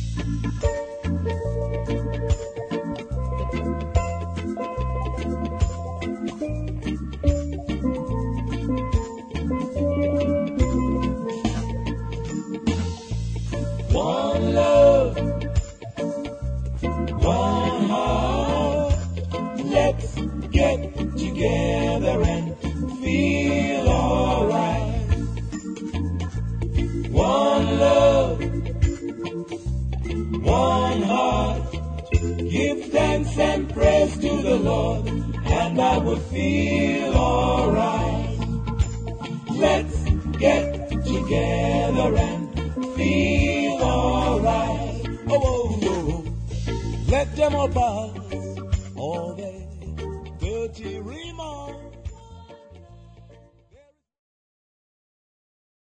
One love, one heart. Let's get together and feel alright. One love, one heart. Give thanks and praise to the Lord, and I will feel alright. Let's get together and feel alright. Oh, oh, oh. Let them all pass all their dirty remarks.